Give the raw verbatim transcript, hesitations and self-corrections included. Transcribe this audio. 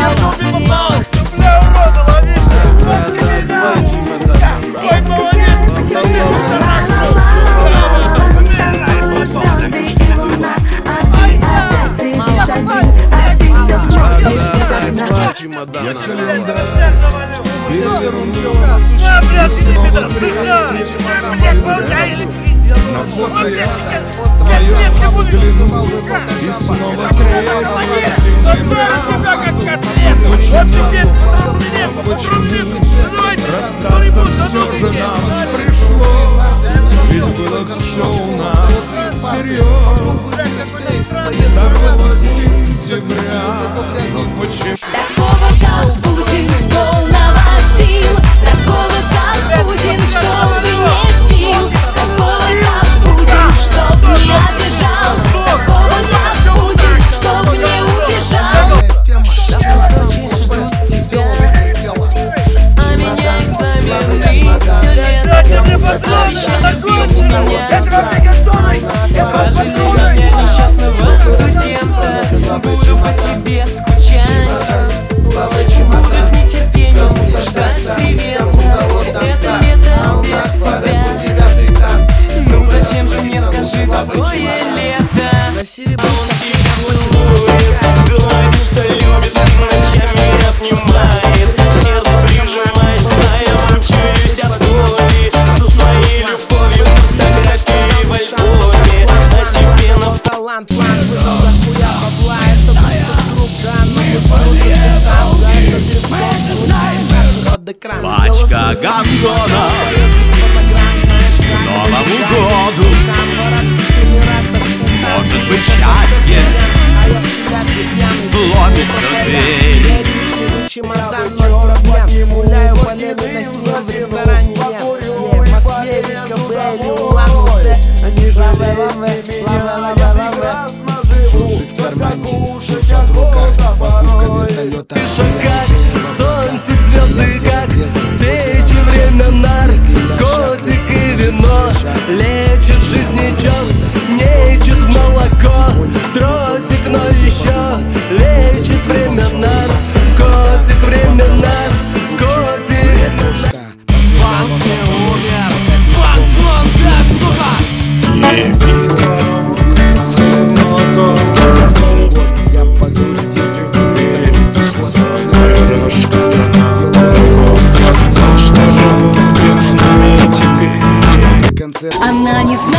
Я календарь перевернул, снова прилетит на фото я твоем взглянул, и снова третьего сентября. Почему, почему расстаться все же нам пришлось? Ведь было все у нас всерьез. Второго сентября, но почему? Такого, как Путин, полного сил. Такого, как Путин, чтоб не пил. Такого, как Путин, чтоб не обижал. Такого, как Путин, чтоб не убежал. А меня экзамены все лето. Обещали бить меня. Пожалей меня, несчастного студента. Буду по тебе скучать. Буду с нетерпением ждать привет. Это лето без тебя. Ну зачем же мне, скажи, такое лето? Говорит, что любит, но ночами отнимает. В сердце прижимает, а я мучаюсь от боли. Со своей любовью фотографии в альбоме. А тебе на талант, план, выйду за хуя бабла. Это будет круг, да, но не поверит там. Пачка гандона к Новому году. Может быть, счастье ломится в дверь. Чемодан, гуляю по лету на сне в ресторане. В Москве, КБ, Улан-Удэ. Они же лавы, лавы, лавы, лавы. Шуршит в кармане, шуршат в руках, покупка вертолета. Как солнце, звезды, как свечи, время нар. Котик и вино лечит жизнечок, нечет в молоко. Дротик, но еще лечит время нар. Котик, время нар, котик. Банк не умер, банк вон так, сука. Я позволю тебе Рожка, страна, что же будет с нами теперь? концерт. Она не знает.